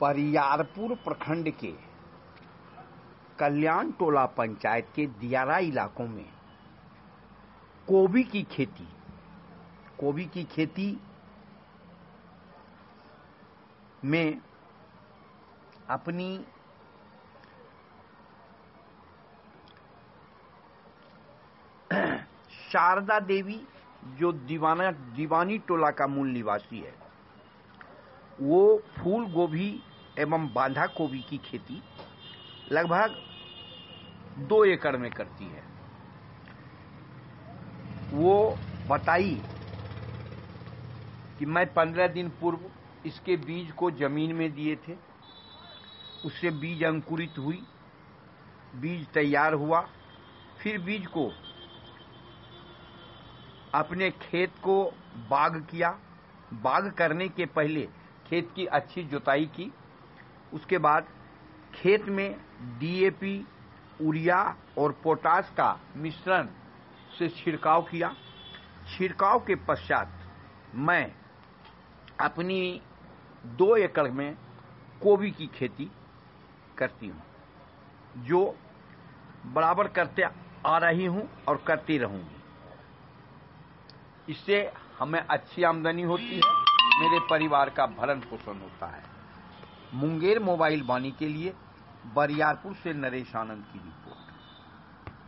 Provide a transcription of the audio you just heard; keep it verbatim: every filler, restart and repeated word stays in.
बरियारपुर प्रखंड के कल्याण टोला पंचायत के दियारा इलाकों में गोभी की खेती गोभी की खेती में अपनी शारदा देवी जो दीवाना दीवानी टोला का मूल निवासी है, वो फूल गोभी एवं बांधा गोभी की खेती लगभग दो एकड़ में करती है। वो बताई कि मैं पंद्रह दिन पूर्व इसके बीज को जमीन में दिए थे, उससे बीज अंकुरित हुई, बीज तैयार हुआ, फिर बीज को अपने खेत को बाग किया। बाग करने के पहले खेत की अच्छी जुताई की, उसके बाद खेत में डीएपी, यूरिया और पोटाश का मिश्रण से छिड़काव किया। छिड़काव के पश्चात मैं अपनी दो एकड़ में गोभी की खेती करती हूँ, जो बराबर करते आ रही हूँ और करती रहूंगी। इससे हमें अच्छी आमदनी होती है, मेरे परिवार का भरण पोषण होता है। मुंगेर मोबाइल वाणी के लिए बरियारपुर से नरेश आनंद की रिपोर्ट।